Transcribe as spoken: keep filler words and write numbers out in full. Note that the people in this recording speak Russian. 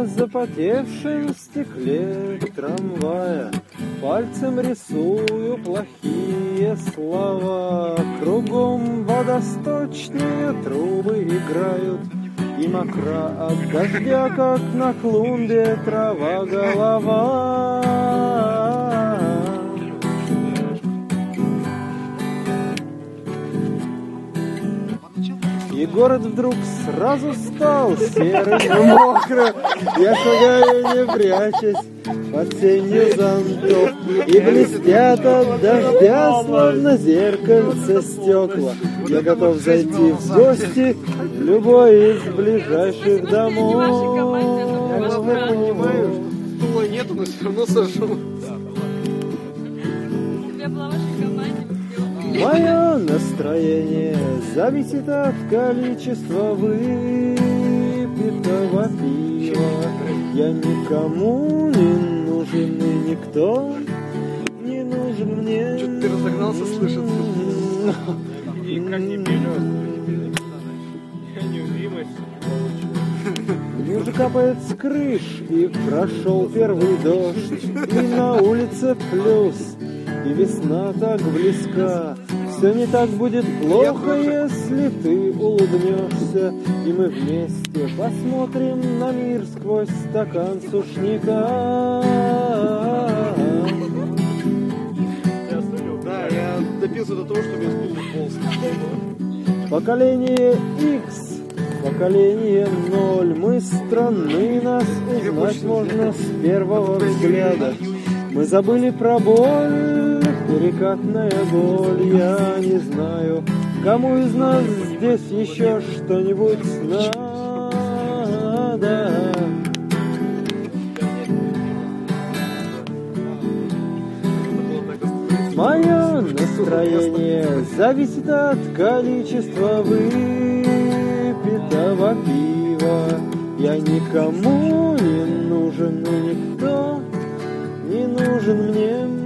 на запотевшем стекле трамвая пальцем рисую плохие слова. Кругом водосточные трубы играют, и мокра от дождя, как на клумбе трава голова. И город вдруг сразу стал серым и мокрым. Я шагаю, не прячась, под тенью зонтов, и блестят от дождя, словно зеркальце стекла. Я готов зайти в гости в любой из ближайших домов. Я понимаю, что тула нету, но все равно сажу. Мое настроение зависит от количества выпитого пива. Я никому не нужен, и никто не нужен мне. Что-то ты разогнался, слышится. Никак не берет. Неуязвимость. Уже капает с крыш, и прошел первый дождь, и на улице плюс, и весна так близка. Все не так будет плохо, если ты улыбнешься, и мы вместе посмотрим на мир сквозь стакан сушняка. Да, я допился до того, что мне стул полз. Поколение X, поколение ноль, мы странны, нас узнать можно с первого взгляда. Мы забыли про боль, перекатная боль. Я не знаю, кому из нас здесь еще что-нибудь надо. Мое настроение зависит от количества выпитого пива. Я никому не нужен, и никто не нужен мне.